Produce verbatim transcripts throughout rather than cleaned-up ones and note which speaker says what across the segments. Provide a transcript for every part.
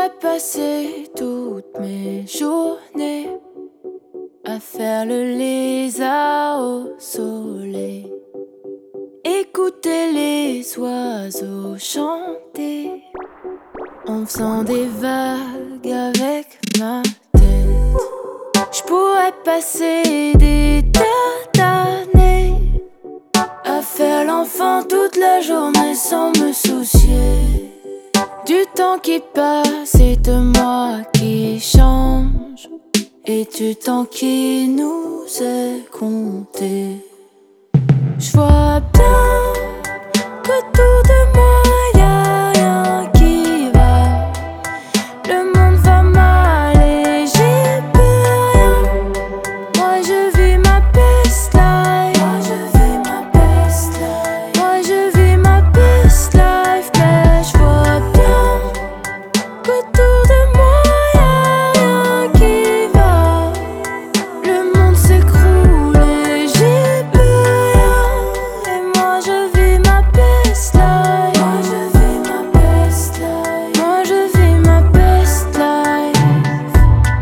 Speaker 1: pourrais passer toutes mes journées à faire le lézard au soleil, écouter les oiseaux chanter en faisant des vagues avec ma tête. Je pourrais passer des tas d'années à faire l'enfant toute la journée sans me soucier du temps qui passe et de moi qui change et du temps qui nous est compté. Je vois bien qu'autour de moi y'a rien qui va. Le monde va mal et j'y peux rien. Moi je vis ma best life. Moi je vis ma best life. Moi je vis ma best life. Mais je vois bien qu'autour de moi y'a rien qui va. Le monde s'écroule et j'y peux rien. Et moi je vis ma best life. Moi je vis ma best life. Moi je vis ma best life.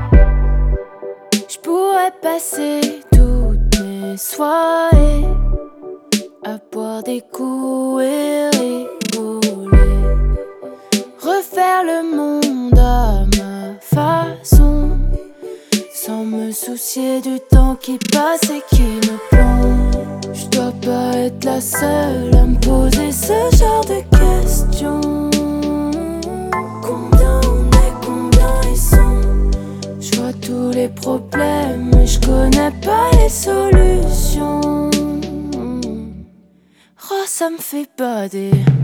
Speaker 1: Je pourrais passer toutes mes soirées à boire des coups et rigoler, refaire le monde à ma façon, sans me soucier du temps qui passe et qui me plombe. Je dois pas être la seule à me poser ce genre de questions. Combien on est, combien ils sont? Je vois tous les problèmes mais je connais pas les solutions. Oh, ça me fait bader.